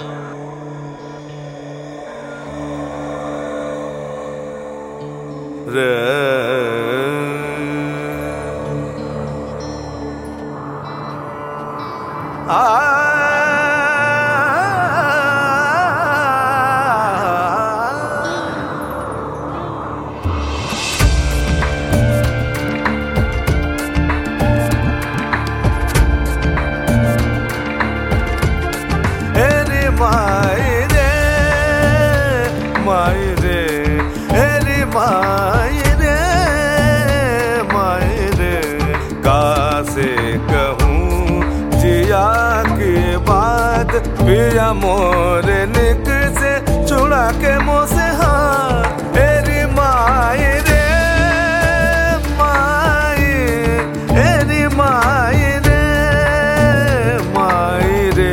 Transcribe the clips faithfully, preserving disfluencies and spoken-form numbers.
पिया मोरे निक से चुड़ा के मुँह से हाथ एरी माई रे माई एरी माई रे माई रे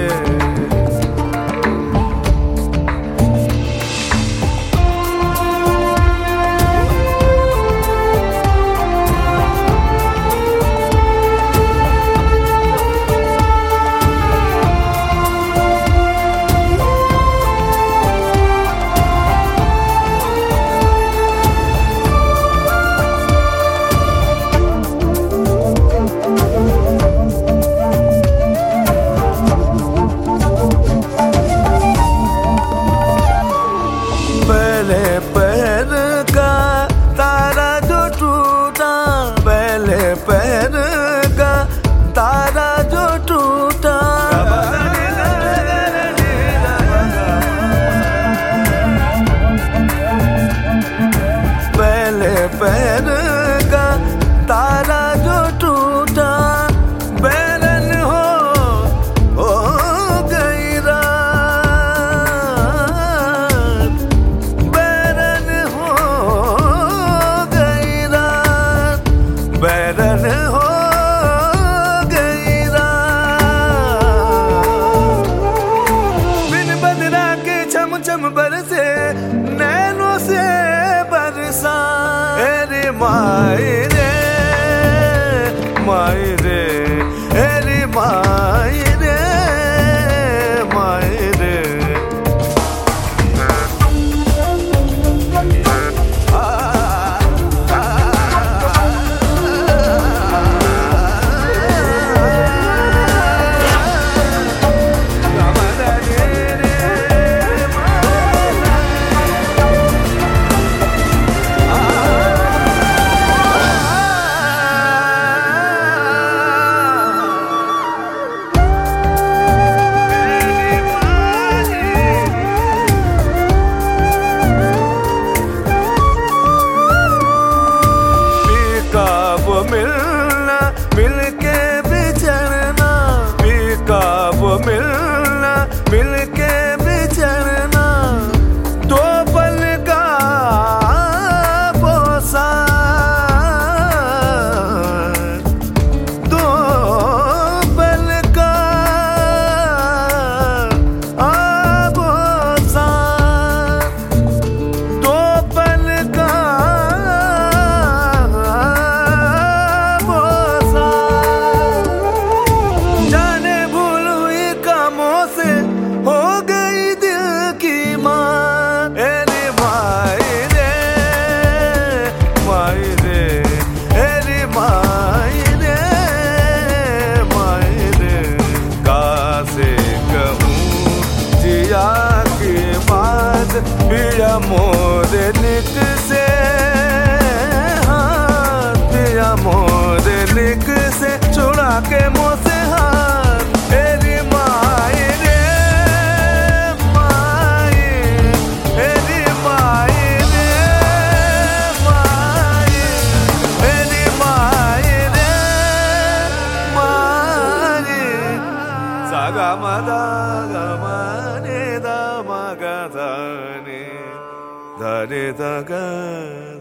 पैर का तारा जो टूटा पहले पैर का तारा जो टूटा बैरन हो हो गई रात बैरन हो गई रात बैरन हो गई रात बिन बदरा के चम चम बरसे नैनों से बरसा एरी माई रे माई रे एरी माई रे माई रे मिलना मिलके बिछड़ना पीका वो मिलना मिलके बिछड़ना दो पल का बोसा दो पल का बोसा दो पल का पिया मोरे निक से हाथ पिया मोरे निक से चुड़ा के मुँह से हाथ एरी माई रे माई एरी माई रे माई एरी माई रे माई सागा मदा गमने दा मगा धा रे धा गा